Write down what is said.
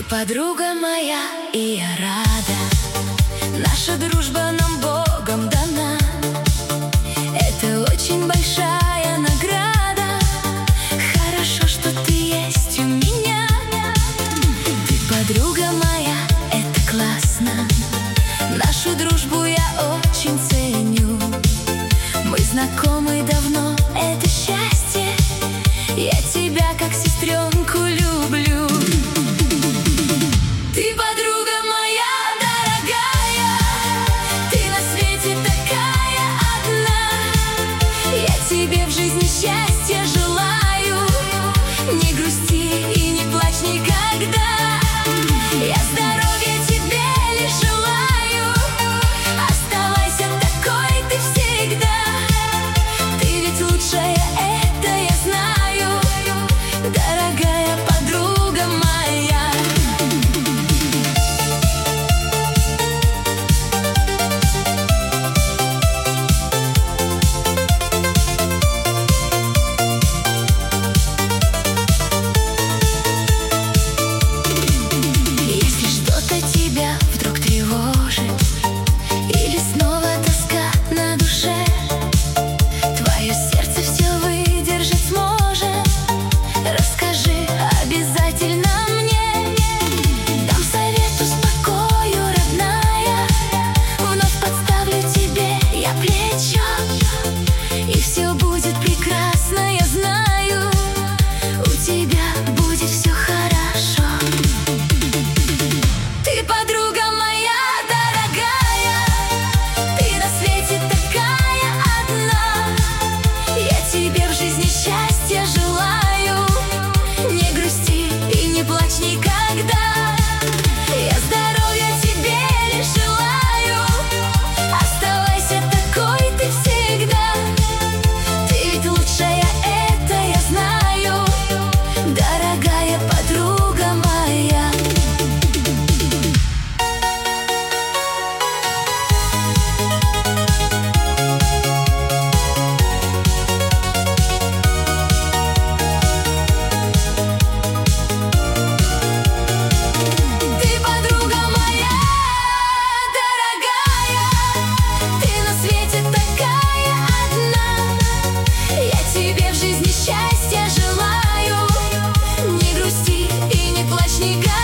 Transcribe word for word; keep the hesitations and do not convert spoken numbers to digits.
подруга моя, и я рада. Наша дружба нам Богом дана. Это очень большая награда. Хорошо, что ты есть у меня. Ты подруга моя, это классно. Нашу дружбу я очень ценю. Мы знакомы давно, это счастье. Я тебя как сестренку люблю. Ты подруга моя дорогая, ты на свете такая одна. Я тебе в жизни счастья желаю. Не грусти и не плачь никогда. Я здоровья тебе лишь желаю. Оставайся такой ты всегда. Ты ведь лучшая, это я знаю, дорогая подруга моя. Если что-то тебя вдруг тревожит или снова тоска на душе, твое сердце все выдержать сможет. Расскажи обязательно мне. Дам совет, успокою, родная. Вновь подставлю тебе я плечо, и все будет прекрасно, я знаю. У тебя будет все хорошо. Ты подруга моя дорогая, ты на свете такая одна. Я тебе в жизни счастья желаю. Не грусти и не плачь никогда. Я здоровья тебе лишь желаю. Оставайся такой ты всегда. Ты ведь лучшая, это я знаю, дорогая подруга моя. Ты подруга моя дорогая, ты на свете такая одна. Я тебе в жизни счастья желаю. Не грусти и не плачь никогда.